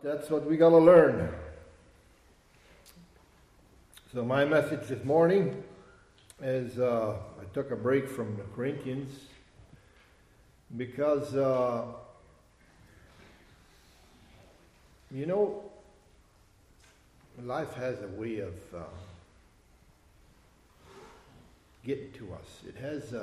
that's what we got to learn. So my message this morning is I took a break from the Corinthians because, life has a way of getting to us. It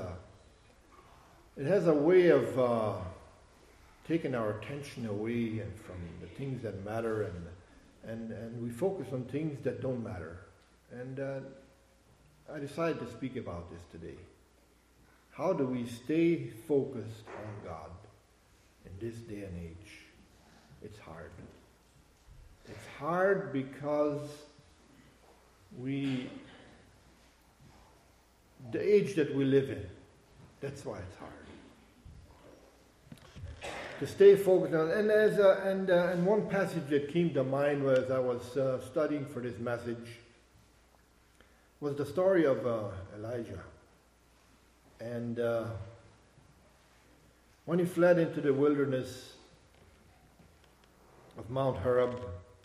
has a way of taking our attention away and from the things that matter, and we focus on things that don't matter. And I decided to speak about this today. How do we stay focused on God in this day and age? It's hard. It's hard because the age that we live in, that's why it's hard. To stay focused on, and one passage that came to mind as I was studying for this message was the story of Elijah. And when he fled into the wilderness of Mount Horeb,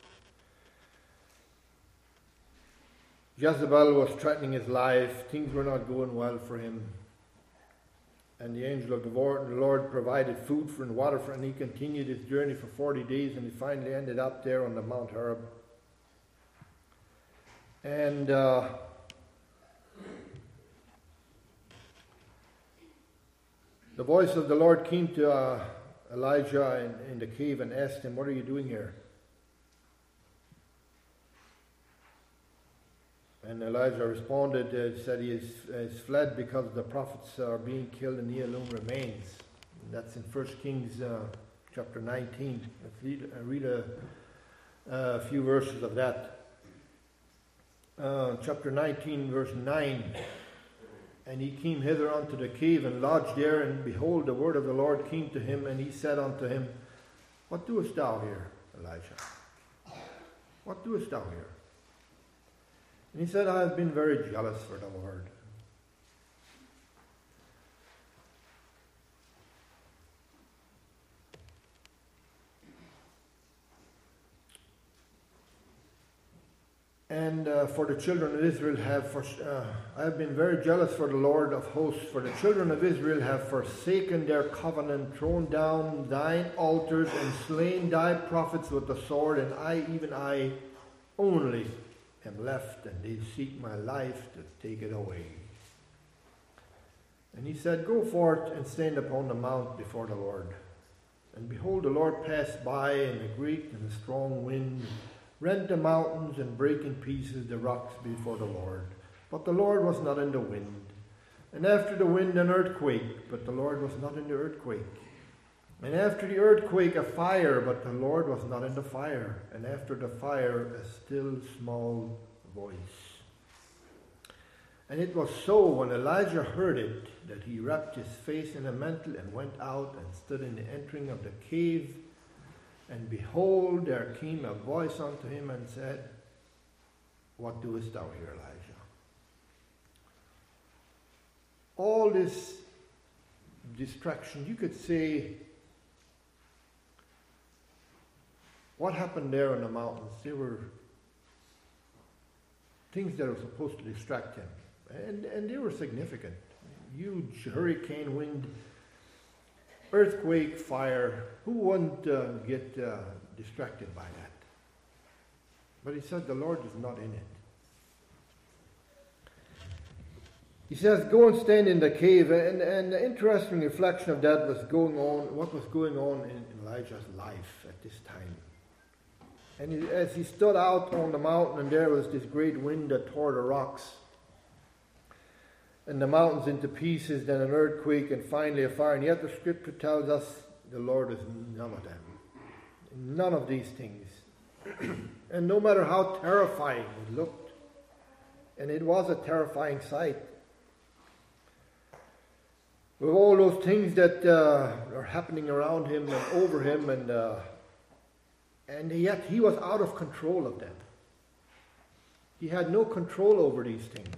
Jezebel was threatening his life. Things were not going well for him. And the angel of the Lord provided food and water for him, and he continued his journey for 40 days, and he finally ended up there on the Mount Horeb. And the voice of the Lord came to Elijah in the cave and asked him, "What are you doing here?" And Elijah responded, said he has fled because the prophets are being killed and he alone remains. And that's in 1 Kings chapter 19. Let's read a few verses of that. Chapter 19, verse 9. And he came hither unto the cave and lodged there, and behold, the word of the Lord came to him, and he said unto him, "What doest thou here, Elijah? What doest thou here?" And he said, "I have been very jealous for the Lord." And for the children of Israel I have been very jealous for the Lord of hosts, for the children of Israel have forsaken their covenant, thrown down thine altars, and slain thy prophets with the sword, and even I only am left, and they seek my life to take it away. And he said, "Go forth and stand upon the mount before the Lord." And behold, the Lord passed by in a great and a strong wind, rent the mountains and brake in pieces the rocks before the Lord. But the Lord was not in the wind. And after the wind an earthquake, but the Lord was not in the earthquake. And after the earthquake a fire, but the Lord was not in the fire. And after the fire a still small voice. And it was so, when Elijah heard it, that he wrapped his face in a mantle and went out and stood in the entering of the cave. And behold, there came a voice unto him and said, "What doest thou here, Elijah?" All this distraction, you could say, what happened there in the mountains? There were things that were supposed to distract him. And they were significant. Huge hurricane wind, earthquake, fire. Who wouldn't get distracted by that? But he said the Lord is not in it. He says, "Go and stand in the cave." And the interesting reflection of that was what was going on in Elijah's life at this time. And as he stood out on the mountain, and there was this great wind that tore the rocks and the mountains into pieces, then an earthquake, and finally a fire. And yet the scripture tells us the Lord is none of them. None of these things. And no matter how terrifying it looked, and it was a terrifying sight, with all those things that are happening around him and over him, and yet he was out of control of them. He had no control over these things.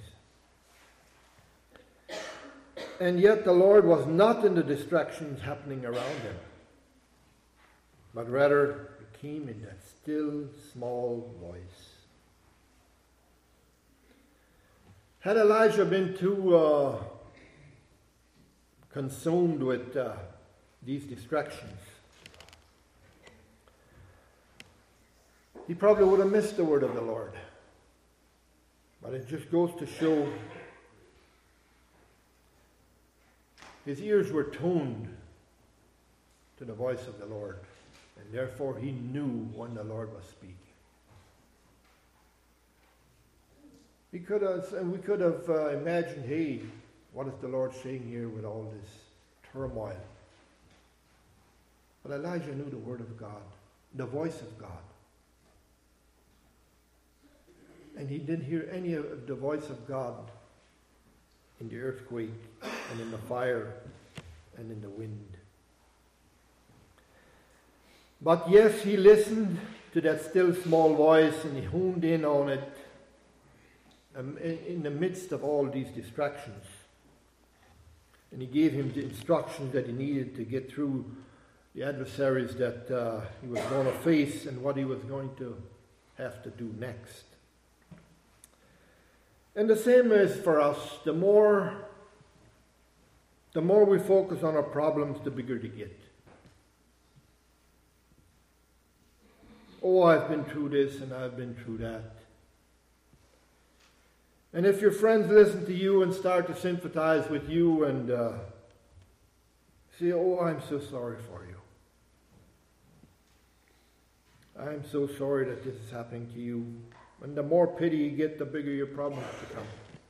And yet the Lord was not in the distractions happening around him, but rather came in that still, small voice. Had Elijah been too consumed with these distractions, he probably would have missed the word of the Lord. But it just goes to show his ears were tuned to the voice of the Lord, and therefore he knew when the Lord was speaking. We could have imagined, hey, what is the Lord saying here with all this turmoil? But Elijah knew the word of God, the voice of God. And he didn't hear any of the voice of God in the earthquake and in the fire and in the wind. But yes, he listened to that still small voice and he honed in on it in the midst of all these distractions. And he gave him the instructions that he needed to get through the adversaries that he was going to face and what he was going to have to do next. And the same is for us. The more we focus on our problems, the bigger they get. Oh, I've been through this and I've been through that. And if your friends listen to you and start to sympathize with you and say, oh, I'm so sorry for you. I'm so sorry that this is happening to you. And the more pity you get, the bigger your problems become.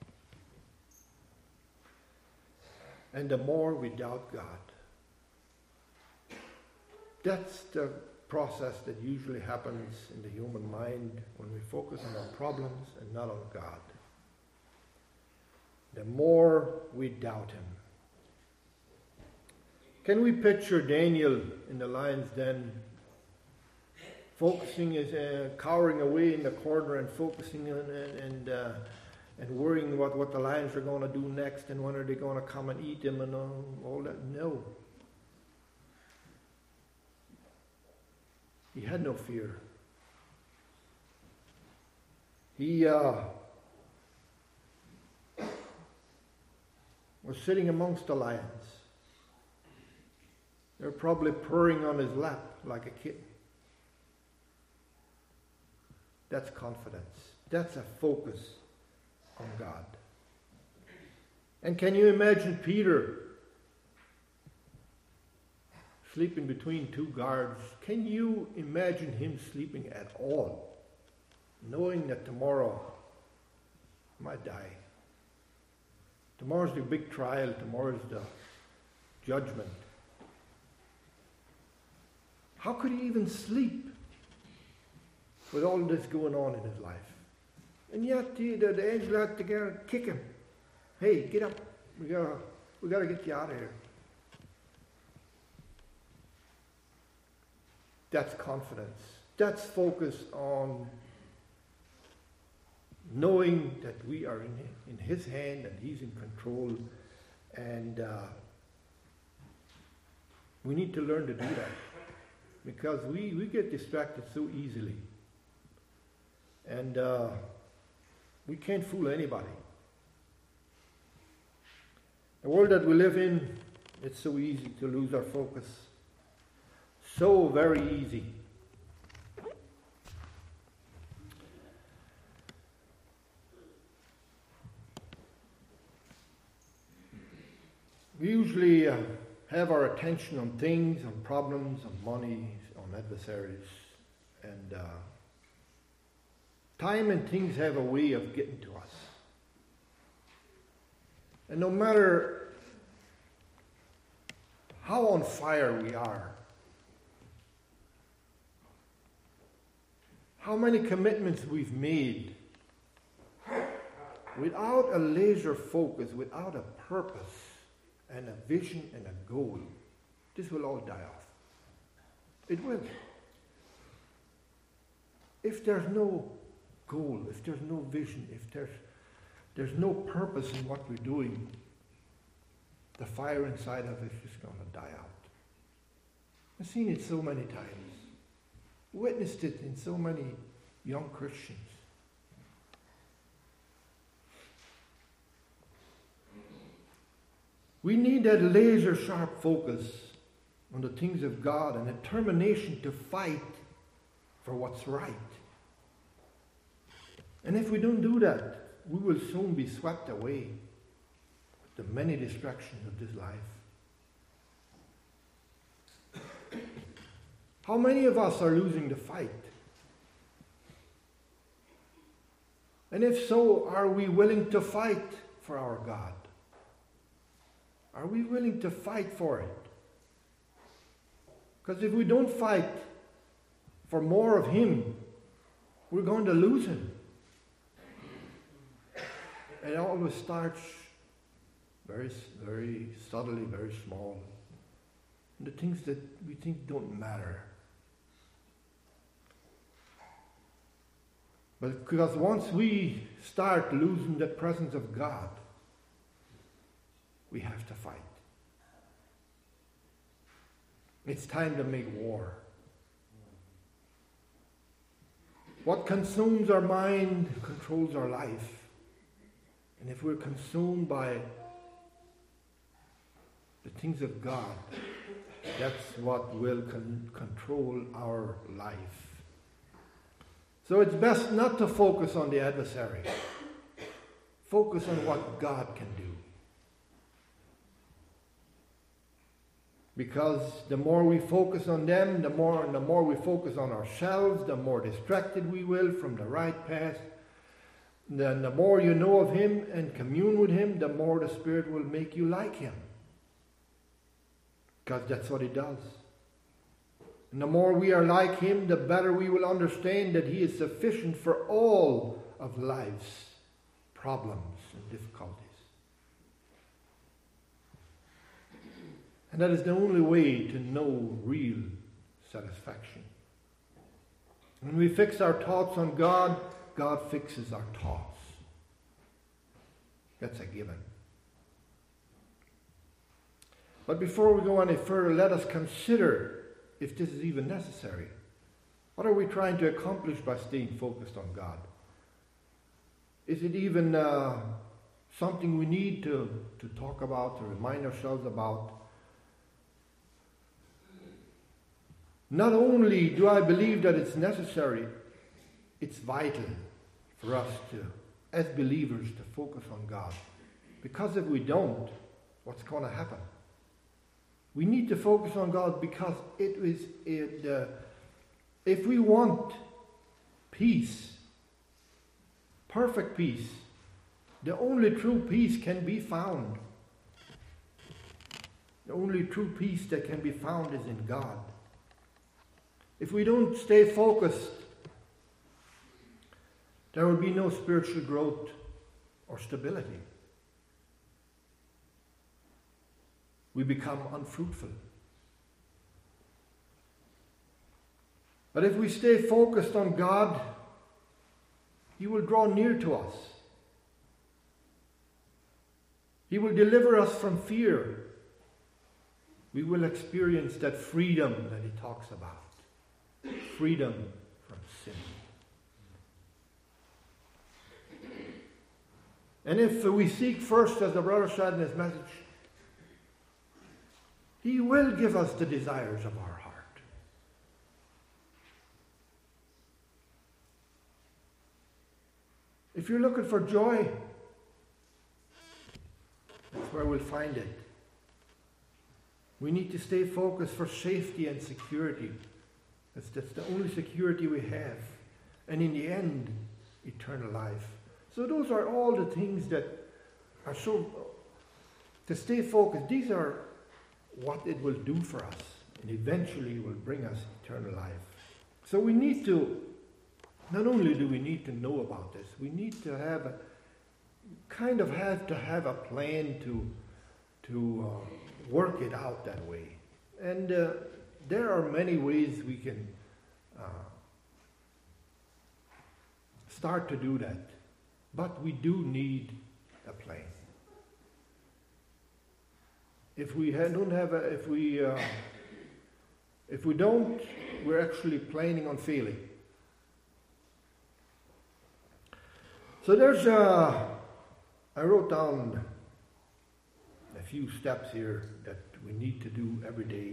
And the more we doubt God. That's the process that usually happens in the human mind when we focus on our problems and not on God. The more we doubt Him. Can we picture Daniel in the lion's den, focusing, cowering away in the corner and focusing on and worrying about what the lions are going to do next and when are they going to come and eat him and all that? No. He had no fear. He was sitting amongst the lions. They were probably purring on his lap like a kitten. That's confidence. That's a focus on God. And can you imagine Peter sleeping between two guards? Can you imagine him sleeping at all, knowing that tomorrow he might die? Tomorrow's the big trial. Tomorrow's the judgment. How could he even sleep with all this going on in his life? And yet the angel had to kick him. Hey, get up. We gotta get you out of here. That's confidence. That's focus on knowing that we are in His hand and He's in control. And we need to learn to do that. Because we get distracted so easily. And we can't fool anybody. The world that we live in, it's so easy to lose our focus. So very easy. We usually have our attention on things, on problems, on money, on adversaries. And time and things have a way of getting to us. And no matter how on fire we are, how many commitments we've made, without a laser focus, without a purpose and a vision and a goal, this will all die off. It will. If there's no goal, if there's no vision, if there's no purpose in what we're doing, the fire inside of it is just going to die out. I've seen it so many times. Witnessed it in so many young Christians. We need that laser sharp focus on the things of God and determination to fight for what's right. And if we don't do that, we will soon be swept away with the many distractions of this life. How many of us are losing the fight? And if so, are we willing to fight for our God? Are we willing to fight for it? Because if we don't fight for more of Him, we're going to lose Him. And it always starts very, very subtly, very small. And the things that we think don't matter. But because once we start losing the presence of God, we have to fight. It's time to make war. What consumes our mind controls our life. And if we're consumed by the things of God, that's what will control our life. So it's best not to focus on the adversary. Focus on what God can do. Because the more we focus on them, the more we focus on ourselves, the more distracted we will from the right path. Then the more you know of Him and commune with Him, the more the Spirit will make you like Him. Because that's what He does. And the more we are like Him, the better we will understand that He is sufficient for all of life's problems and difficulties. And that is the only way to know real satisfaction. When we fix our thoughts on God, God fixes our thoughts. That's a given. But before we go any further, let us consider if this is even necessary. What are we trying to accomplish by staying focused on God? Is it even something we need to talk about, to remind ourselves about? Not only do I believe that it's necessary, it's vital for us to, as believers, to focus on God. Because if we don't, what's going to happen? We need to focus on God because if we want peace, perfect peace, the only true peace can be found. The only true peace that can be found is in God. If we don't stay focused, there will be no spiritual growth or stability. We become unfruitful. But if we stay focused on God, He will draw near to us. He will deliver us from fear. We will experience that freedom that He talks about. Freedom from sin. And if we seek first, as the brother said in his message, He will give us the desires of our heart. If you're looking for joy, that's where we'll find it. We need to stay focused for safety and security. That's the only security we have. And in the end, eternal life. So those are all the things that are so, to stay focused, these are what it will do for us. And eventually will bring us eternal life. So we need to, not only do we need to know about this, we need to have a plan to work it out that way. And there are many ways we can start to do that. But we do need a plan. If we If we don't, we're actually planning on failing. So I wrote down a few steps here that we need to do every day.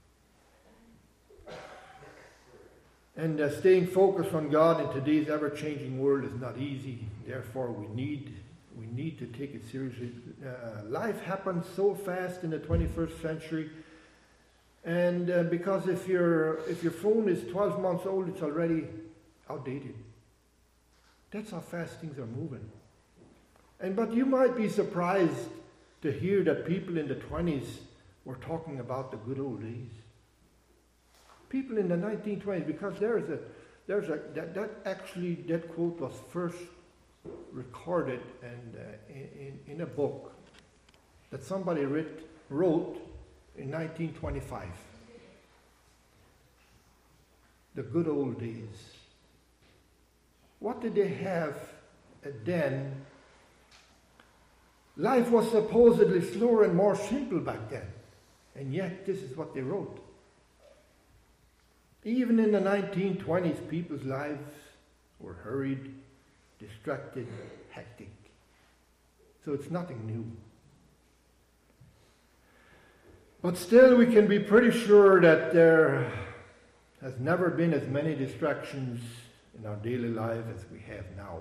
And staying focused on God in today's ever-changing world is not easy. Therefore, we need to take it seriously. Life happens so fast in the 21st century, and because if your phone is 12 months old, it's already outdated. That's how fast things are moving. But you might be surprised to hear that people in the 20s were talking about the good old days. People in the 1920s, because that quote was first recorded and in a book that somebody wrote in 1925. The good old days. What did they have then? Life was supposedly slower and more simple back then, and yet this is what they wrote. Even in the 1920s, people's lives were hurried, distracted, hectic. So it's nothing new. But still, we can be pretty sure that there has never been as many distractions in our daily life as we have now.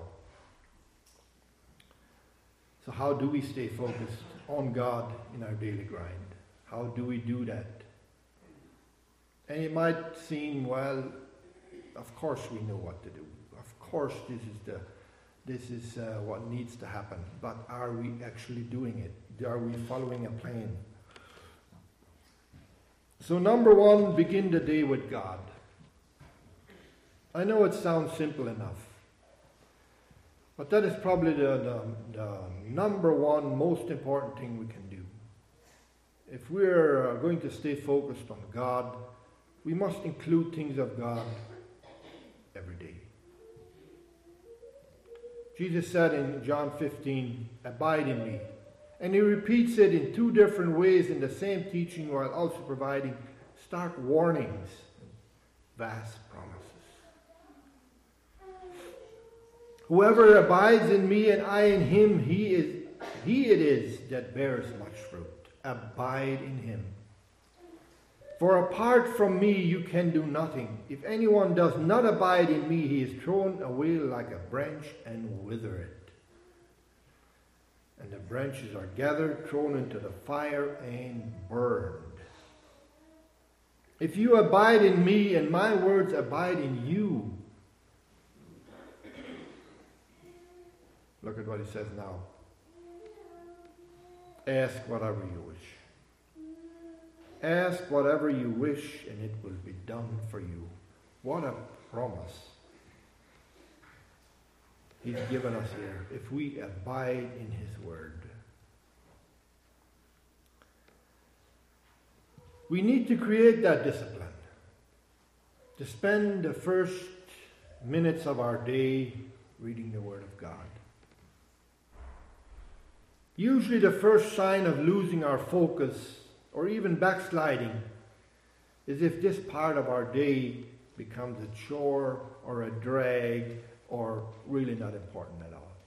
So how do we stay focused on God in our daily grind? How do we do that? And it might seem, well, of course we know what to do. Of course this is what needs to happen. But are we actually doing it? Are we following a plan? So number one, begin the day with God. I know it sounds simple enough, but that is probably the number one most important thing we can do. If we're going to stay focused on God, we must include things of God every day. Jesus said in John 15, "Abide in me." And he repeats it in two different ways in the same teaching, while also providing stark warnings and vast promises. Whoever abides in me and I in him, he it is that bears much fruit. Abide in him. For apart from me you can do nothing. If anyone does not abide in me, he is thrown away like a branch and wither it. And the branches are gathered, thrown into the fire, and burned. If you abide in me and my words abide in you. Look at what he says now. Ask whatever you wish. Ask whatever you wish, and it will be done for you. What a promise he's given us here, if we abide in his word. We need to create that discipline, to spend the first minutes of our day reading the word of God. Usually the first sign of losing our focus or even backsliding is if this part of our day becomes a chore or a drag or really not important at all.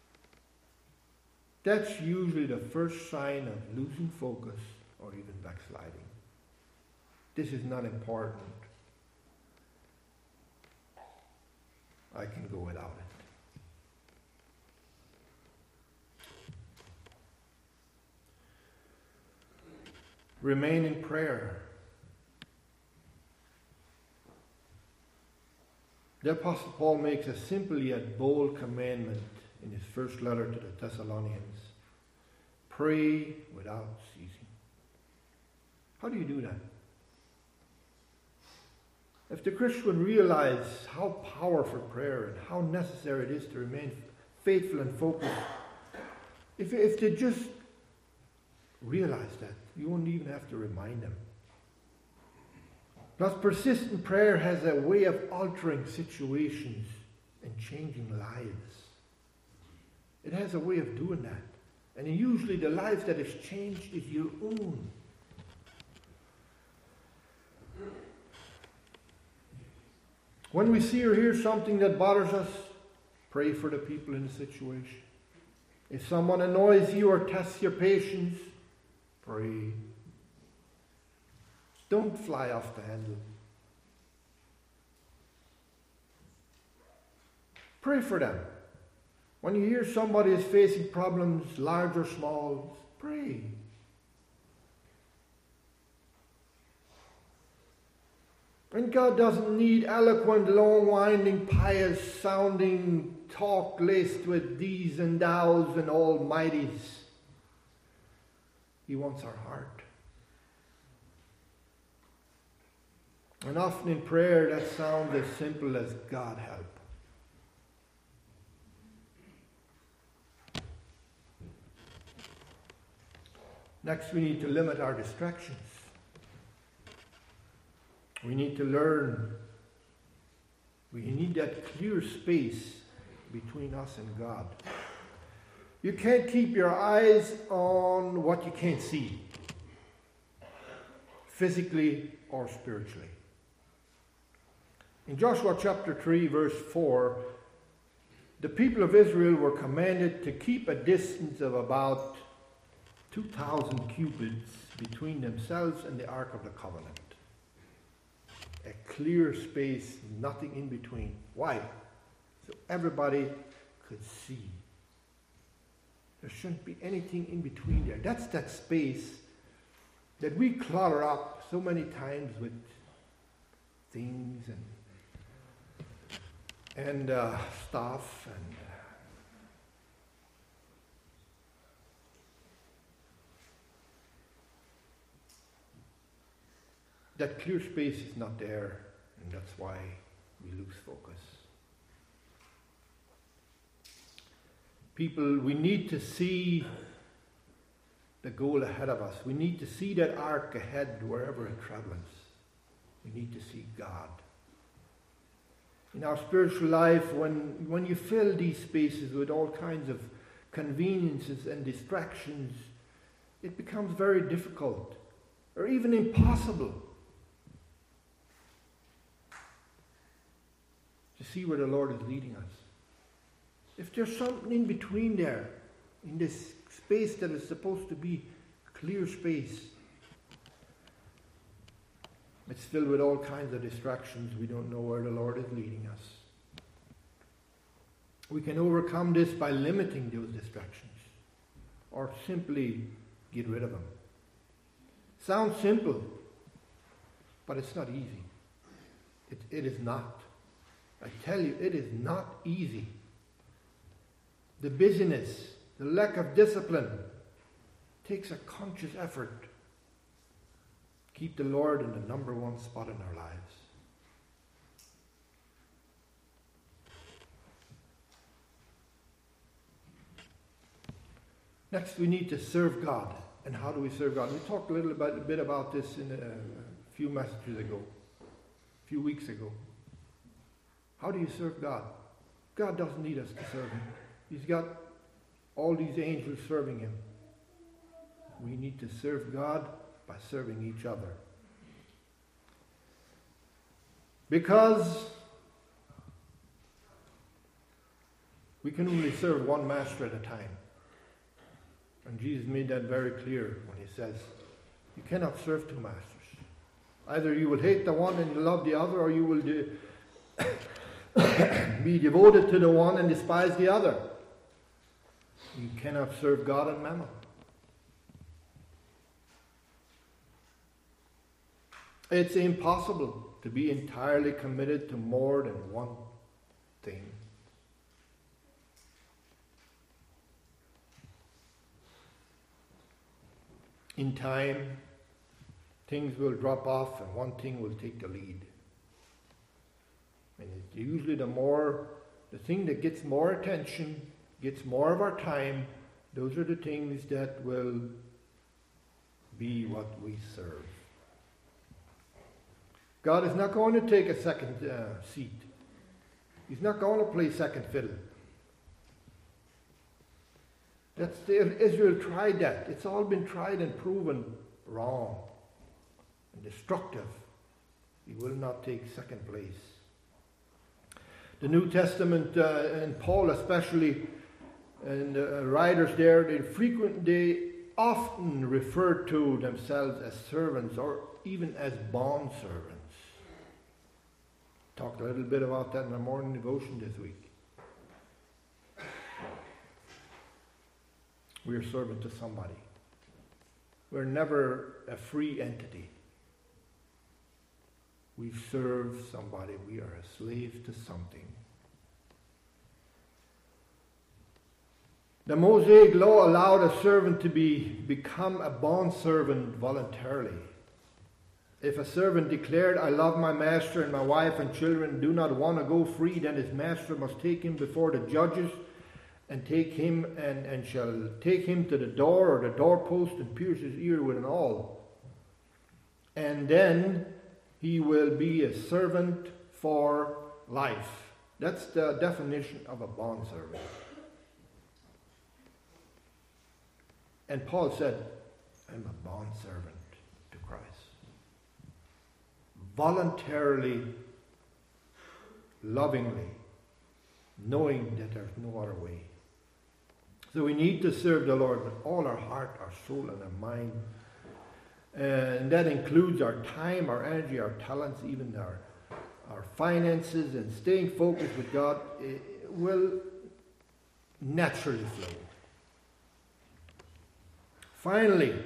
That's usually the first sign of losing focus or even backsliding. This is not important. I can go without it. Remain in prayer. The Apostle Paul makes a simple yet bold commandment in his first letter to the Thessalonians. Pray without ceasing. How do you do that? If the Christian realizes how powerful prayer and how necessary it is to remain faithful and focused, if they just realize that, you won't even have to remind them. Plus, persistent prayer has a way of altering situations and changing lives. It has a way of doing that. And usually the life that is changed is your own. When we see or hear something that bothers us, pray for the people in the situation. If someone annoys you or tests your patience, pray. Don't fly off the handle. Pray for them. When you hear somebody is facing problems, large or small, pray. And God doesn't need eloquent, long-winding, pious-sounding talk laced with these and thous and almighties. He wants our heart. And often in prayer that sounds as simple as God help. Next, we need to limit our distractions. We need to learn. We need that clear space between us and God. You can't keep your eyes on what you can't see, physically or spiritually. In Joshua chapter 3, verse 4, the people of Israel were commanded to keep a distance of about 2,000 cubits between themselves and the Ark of the Covenant. A clear space, nothing in between. Why? So everybody could see. There shouldn't be anything in between there. That's that space that we clutter up so many times with things and stuff and that clear space is not there, and that's why we lose focus. People, we need to see the goal ahead of us. We need to see that ark ahead wherever it travels. We need to see God. In our spiritual life, when you fill these spaces with all kinds of conveniences and distractions, it becomes very difficult or even impossible to see where the Lord is leading us. If there's something in between there, in this space that is supposed to be clear space, it's filled with all kinds of distractions. We don't know where the Lord is leading us. We can overcome this by limiting those distractions or simply get rid of them. Sounds simple, but it's not easy. It is not. I tell you, it is not easy. The busyness, the lack of discipline takes a conscious effort. Keep the Lord in the number one spot in our lives. Next, we need to serve God. And how do we serve God? We talked a bit about this in a few messages ago, a few weeks ago. How do you serve God? God doesn't need us to serve Him. He's got all these angels serving Him. We need to serve God by serving each other. Because we can only serve one master at a time. And Jesus made that very clear when He says, you cannot serve two masters. Either you will hate the one and love the other, or you will be devoted to the one and despise the other. You cannot serve God and mammon. It's impossible to be entirely committed to more than one thing. In time, things will drop off and one thing will take the lead. And it's usually the thing that gets more attention, gets more of our time, those are the things that will be what we serve. God is not going to take a second seat. He's not going to play second fiddle. Israel tried that. It's all been tried and proven wrong and destructive. He will not take second place. The New Testament, and Paul especially, and writers there, they often refer to themselves as servants or even as bond servants. Talked a little bit about that in our morning devotion this week. We're a servant to somebody. We're never a free entity. We serve somebody. We are a slave to something. The Mosaic law allowed a servant to become a bondservant voluntarily. If a servant declared, "I love my master and my wife and children, do not want to go free," then his master must take him before the judges and take him and shall take him to the door or the doorpost and pierce his ear with an awl. And then he will be a servant for life. That's the definition of a bondservant. And Paul said, "I'm a bondservant to Christ." Voluntarily, lovingly, knowing that there's no other way. So we need to serve the Lord with all our heart, our soul, and our mind. And that includes our time, our energy, our talents, even our finances, and staying focused with God will naturally flow. Finally,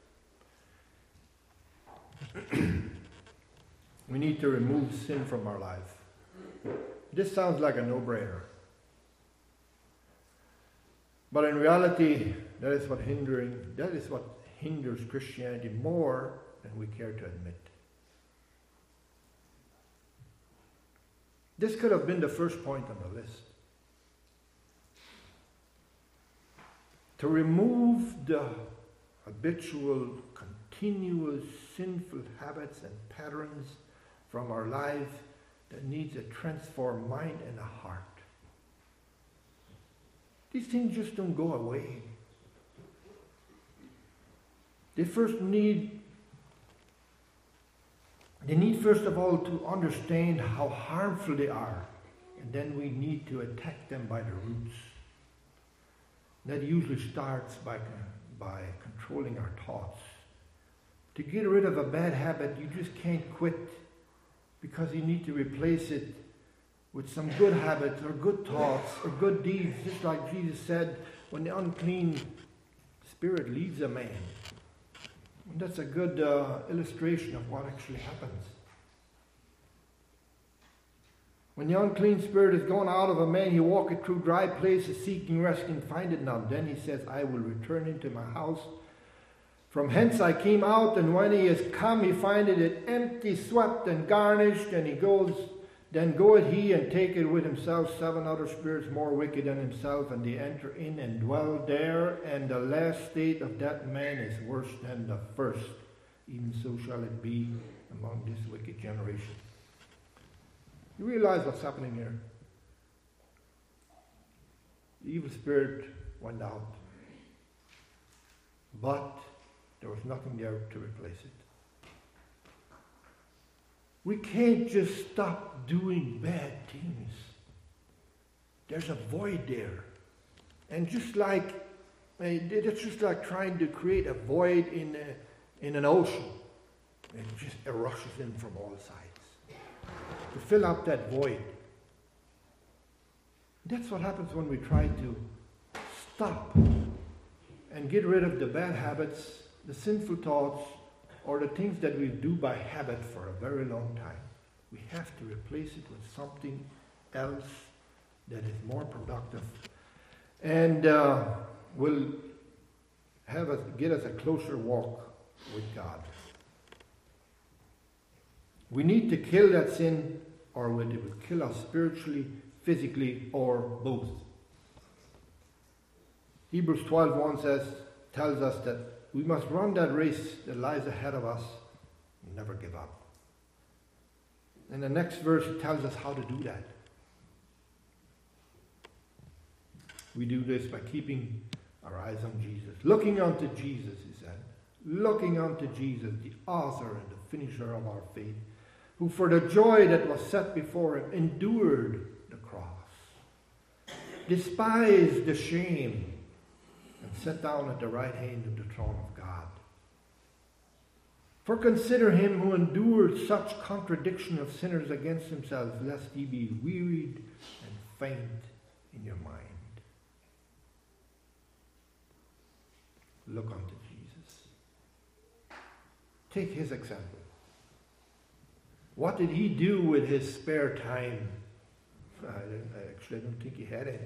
we need to remove sin from our life. This sounds like a no-brainer. But in reality, that is what hinders Christianity more than we care to admit. This could have been the first point on the list. To remove the habitual, continuous, sinful habits and patterns from our lives that needs a transformed mind and a heart. These things just don't go away. They need first of all to understand how harmful they are, and then we need to attack them by the roots. That usually starts by controlling our thoughts. To get rid of a bad habit, you just can't quit, because you need to replace it with some good habits or good thoughts or good deeds, just like Jesus said, when the unclean spirit leaves a man. And that's a good illustration of what actually happens. When the unclean spirit is gone out of a man, he walketh through dry places, seeking rest, and findeth none. Then he says, "I will return into my house. From hence I came out," and when he is come, he findeth it empty, swept, and garnished, and he goes. Then goeth he and taketh with himself 7 other spirits more wicked than himself, and they enter in and dwell there. And the last state of that man is worse than the first. Even so shall it be among this wicked generation. You realize what's happening here? The evil spirit went out, but there was nothing there to replace it. We can't just stop doing bad things. There's a void there. And just like, it's just like trying to create a void in an ocean. It just rushes in from all sides. To fill up that void. That's what happens when we try to stop and get rid of the bad habits, the sinful thoughts, or the things that we do by habit for a very long time. We have to replace it with something else that is more productive and will get us a closer walk with God. We need to kill that sin, or it will kill us spiritually, physically, or both. Hebrews 12:1 tells us that we must run that race that lies ahead of us and never give up. And the next verse tells us how to do that. We do this by keeping our eyes on Jesus. Looking unto Jesus, he said. Looking unto Jesus, the author and the finisher of our faith, who for the joy that was set before him endured the cross. Despise the shame and sit down at the right hand of the throne of God. For consider him who endured such contradiction of sinners against themselves, lest ye be wearied and faint in your mind. Look unto Jesus. Take his example. What did he do with his spare time? I don't think he had any.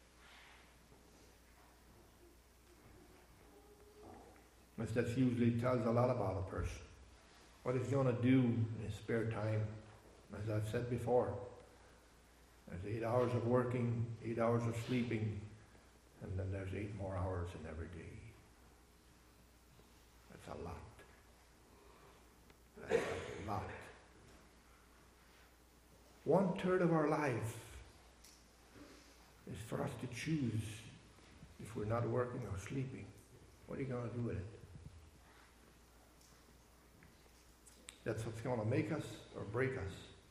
That usually tells a lot about a person. What he's going to do in his spare time. As I've said before, there's 8 hours of working, 8 hours of sleeping, and then there's 8 more hours in every day. That's a lot. That's a lot. 1/3 of our life is for us to choose if we're not working or sleeping. What are you going to do with it? That's what's going to make us or break us.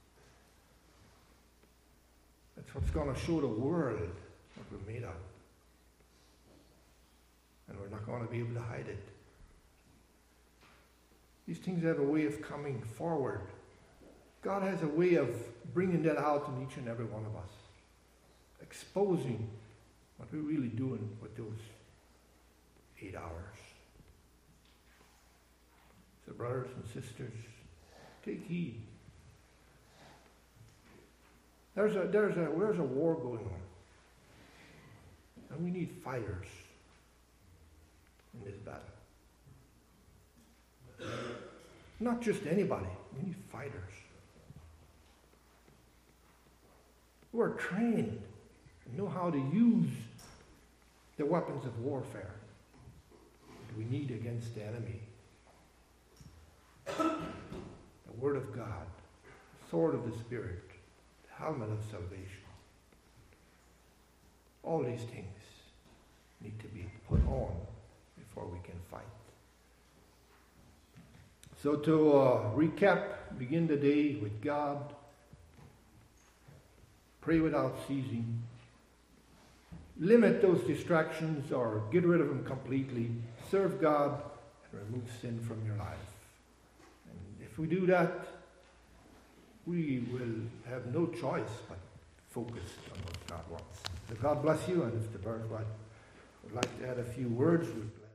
That's what's going to show the world what we're made of. And we're not going to be able to hide it. These things have a way of coming forward. God has a way of bringing that out in each and every one of us. Exposing what we're really doing with those 8 hours. So brothers and sisters, take heed. There's a war going on. And we need fighters in this battle. Not just anybody. We need fighters. Who are trained and know how to use the weapons of warfare that we need against the enemy. The Word of God, the sword of the Spirit, the helmet of salvation. All these things need to be put on before we can fight. So to recap, begin the day with God. Pray without ceasing. Limit those distractions or get rid of them completely. Serve God and remove sin from your life. And if we do that, we will have no choice but focus on what God wants. So God bless you, and if the bird would like to add a few words, we'd